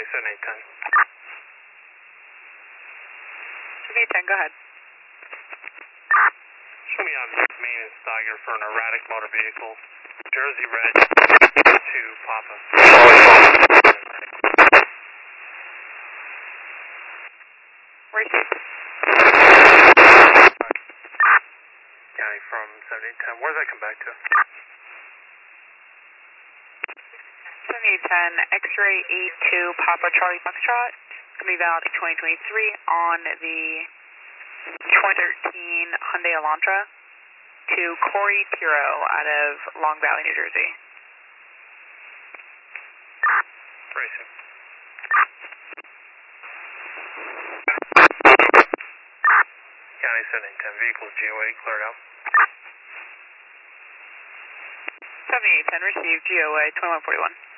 7810. 7810, go ahead. Show me on maintenance Tiger for an erratic motor vehicle. Jersey Red to Papa. Receive. County from 7810. Where does that come back to? 7810, X-ray 82 Papa Charlie Foxtrot. Going to be valid in 2023 on the 2013 Hyundai Elantra to Corey Tiro out of Long Valley, New Jersey. Racing. County 7810, vehicles GOA cleared out. 7810, received GOA 2141.